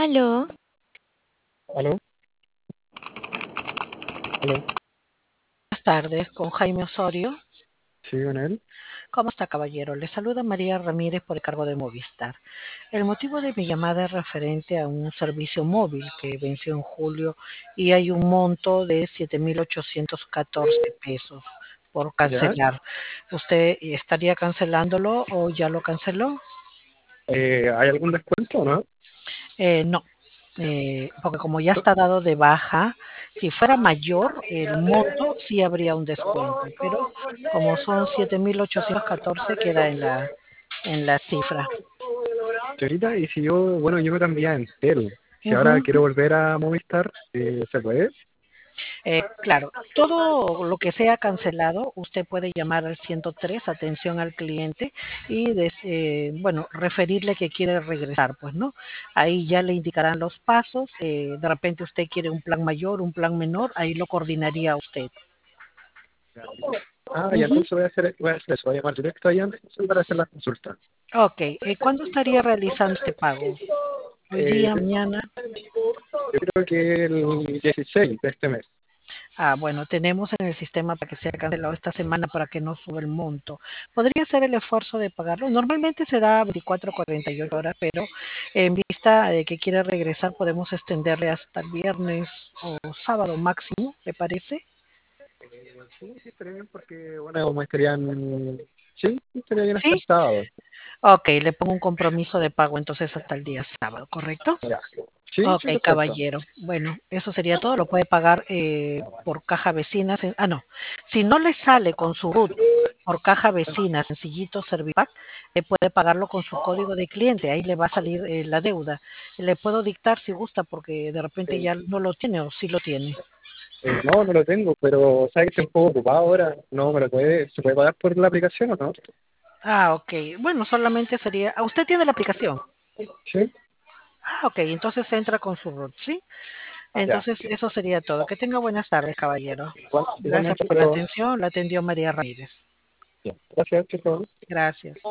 Aló, ¿Aló? ¿Aló? Buenas tardes, con Jaime Osorio. ¿Sí, con él? ¿Cómo está, caballero? Le saluda María Ramírez por el cargo de Movistar. El motivo de mi llamada es referente a un servicio móvil que venció en julio y hay un monto de 7.814 pesos por ¿Ya? cancelar. ¿Usted estaría cancelándolo o ya lo canceló? ¿Hay algún descuento o no? No, porque como ya está dado de baja, si fuera mayor el monto, sí habría un descuento, pero como son 7.814 queda en la cifra. Señorita, y si yo, bueno, yo me cambié a Entel, si ahora Ujú. quiero volver a Movistar, ¿se puede? Claro, todo lo que sea cancelado, usted puede llamar al 103, atención al cliente, y bueno, referirle que quiere regresar, pues, ¿no? Ahí ya le indicarán los pasos. De repente usted quiere un plan mayor, un plan menor, ahí lo coordinaría usted. Ya Ujú. entonces voy a hacer eso, voy a llamar directo ahí antes para hacer la consulta. Ok, ¿cuándo estaría realizando este pago? ¿Hoy día, Yo mañana? creo que el 16 de este mes. Bueno, tenemos en el sistema para que sea cancelado esta semana para que no suba el monto. ¿Podría hacer el esfuerzo de pagarlo? Normalmente se da 24 o 48 horas, pero en vista de que quiere regresar podemos extenderle hasta el viernes o sábado máximo, ¿le parece? Sí, sí, estaría bien porque, bueno, como estarían... Sí, estaría bien hasta el Sí. sábado. Ok, le pongo un compromiso de pago entonces hasta el día sábado, ¿correcto? Ya. Sí, Ok, sí, perfecto. caballero. Bueno, eso sería todo. Lo puede pagar por caja vecina. No. Si no le sale con su RUT por caja vecina, sencillito Servipack, puede pagarlo con su código de cliente. Ahí le va a salir la deuda. Le puedo dictar si gusta, porque de repente ya no lo tiene o sí lo tiene. No, no lo tengo, pero ¿sabes que estoy un poco ocupado ahora? No, ¿se puede pagar por la aplicación o no? Ok. Bueno, solamente sería. ¿Usted tiene la aplicación? Sí. Ok. Entonces entra con su RUT, ¿sí? Ya. Entonces eso sería todo. Que tenga buenas tardes, caballero. Gracias Igualmente, por la pero atención. La atendió María Ramírez. ya. Gracias, chicos. Gracias.